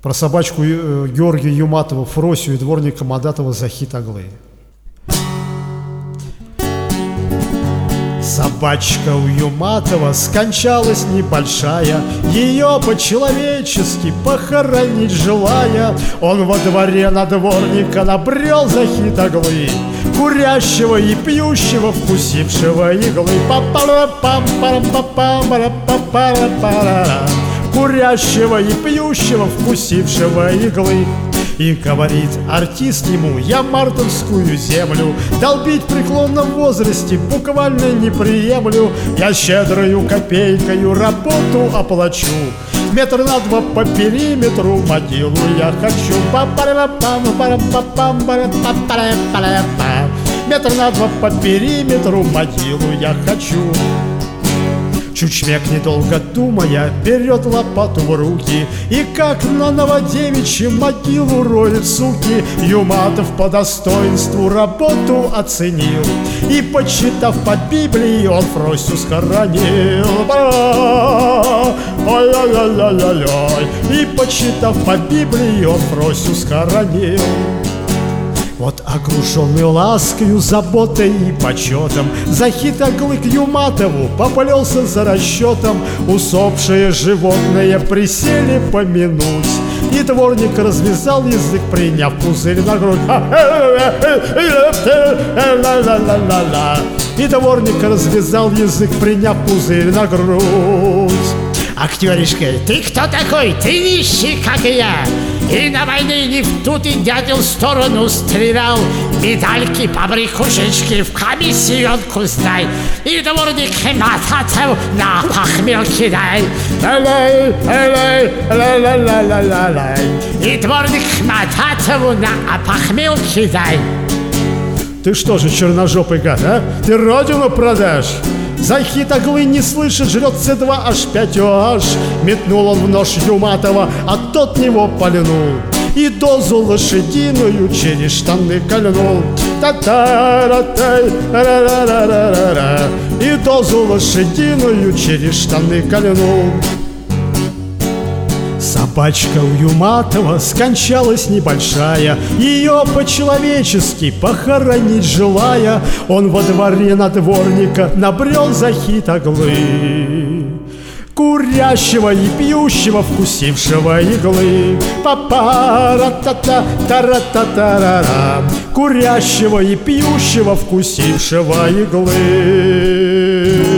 Про собачку Георгия Юматова, Фросию и дворника Мадатова Захит Оглы. Собачка у Юматова скончалась небольшая, ее по-человечески похоронить желая. Он во дворе на дворника набрел Захит Оглы, курящего и пьющего, вкусившего иглы. Курящего и пьющего, вкусившего иглы. И говорит артист ему: я мартовскую землю долбить в преклонном возрасте буквально не приемлю. Я щедрою копейкою работу оплачу, метр на 2 по периметру могилу я хочу. Метр на 2 по периметру могилу я хочу. Чучмек, недолго думая, берет лопату в руки и как на новодевичьем могилу роет, суки. Юматов по достоинству работу оценил и, почитав по Библии, он Фросю схоронил. И, почитав по Библии, он Фросю схоронил. Вот, окруженный ласкою, заботой и почетом, Захит Оглы к Юматову поплелся за расчетом. Усопшие животные присели помянуть, и дворник развязал язык, приняв пузырь на грудь. И дворник развязал язык, приняв пузырь на грудь. Актеришка, ты кто такой? Ты нищий, как и я. И на войне не в ту ты дядю сторону стрелял. Медальки, побрякушечки в комиссионку сдай. И дворник Мататов на похмел кидай. И дворник Мататову на похмел кидай. Ты что же, черножопый гад, а? Ты родину продашь? Захит Оглы не слышит, жрет С2H5OH. Метнул он в нож Юматова, а тот него пальнул и дозу лошадиную через штаны кольнул. И дозу лошадиную через штаны кольнул. Собачка у Юматова скончалась небольшая, ее по-человечески похоронить желая. Он во дворе на дворника набрел Захит Оглы, курящего и пьющего, вкусившего иглы. Па-па-ра-та-та-та-ра-та-та-ра-ра. Курящего и пьющего, вкусившего иглы.